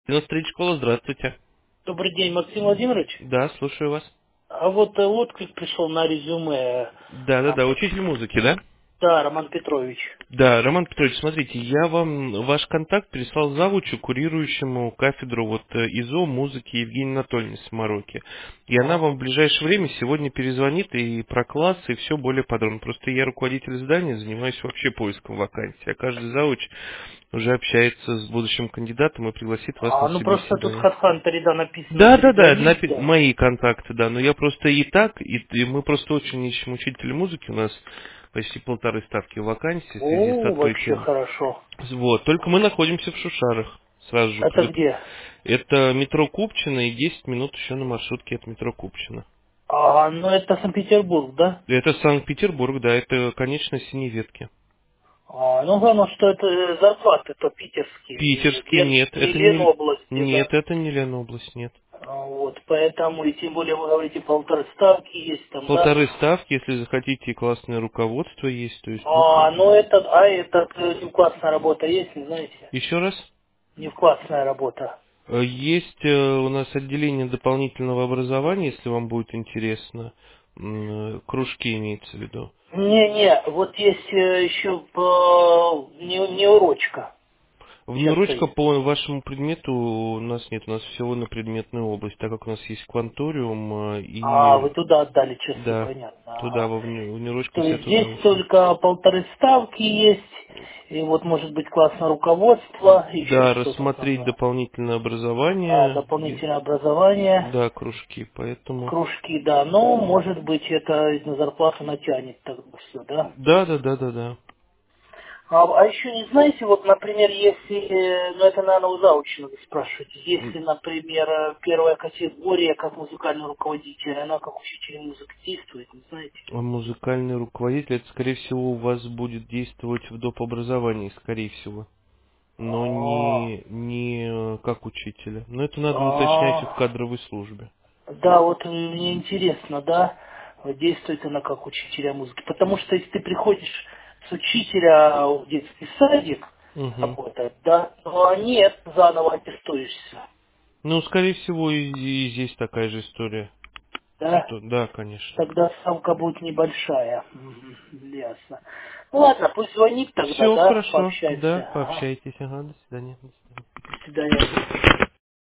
93 школа, здравствуйте. Добрый день, Максим Владимирович. Да, слушаю вас. А вот отклик пришел на резюме. Да, Там, учитель музыки, да? да, Роман Петрович. Да, Роман Петрович, смотрите, я вам ваш контакт прислал завучу, курирующему кафедру ИЗО музыки Евгении Анатольевне Самороки. И она А, вам в ближайшее время сегодня перезвонит и про класс, и все более подробно. Просто я руководитель здания, занимаюсь вообще поиском вакансий. А каждый завуч уже общается с будущим кандидатом и пригласит вас на ну просто тут в собеседование. HeadHunter, да, написано Да, перезвонить, да. мои контакты, да, но я просто и так, и мы просто очень ищем учителя музыки, у нас почти 1,5 ставки вакансий в связи с Вообще открытием. хорошо. Вот, только мы находимся в Шушарах, сразу же Это где? Это метро Купчино и 10 минут еще на маршрутке от метро Купчино. Ну это Санкт-Петербург, да? Это Санкт-Петербург, да, это, конечно, Синеветки. Ну главное, что это зарплаты-то питерские, Питерский, нет, не это не, Ленобласти, нет, да. это не Ленобласть, нет. Вот, поэтому, и тем более вы говорите, полторы ставки есть там, да? 1,5 ставки, если захотите, и классное руководство есть, то есть, Ну это не классная работа есть, не знаете? еще раз. Не классная работа. Есть у нас отделение дополнительного образования, если вам будет интересно. Кружки имеется в виду. Не, вот есть еще не урочка. Сейчас Внеручка есть. по вашему предмету у нас нет, у нас всего на предметную область, так как у нас есть кванториум Вы и туда отдали часы, да, понятно. туда Ага. во внеручку То все есть туда здесь ушли. только полторы ставки есть, и вот может быть классное руководство, еще Да, что-то там. рассмотреть Да. дополнительное образование, Дополнительное образование, да, кружки, поэтому кружки, да, но может быть это на зарплату натянет тогда все, да? да. А еще не знаете, вот, например, если, это, наверное, у заучного вы спрашиваете, если, например, первая категория как музыкальный руководитель, она как учитель музыки действует, не знаете? А музыкальный руководитель, это, скорее всего, у вас будет действовать в доп. Образовании, скорее всего. Но А, не как учителя. Но это надо уточнять в а, кадровой службе. да, вот мне интересно, да, действует она как учителя музыки, потому что если ты приходишь с учителя в детский садик Угу. работать, да, то нет, заново аттестуешься, Ну, скорее всего, и здесь такая же история. да. Что, да, конечно. Тогда ставка будет небольшая. Ясно. Ну ладно, пусть звонит тогда, Все да, хорошо. пообщаемся. Да, Ага. пообщайтесь. Ага, до свидания. До свидания. До свидания.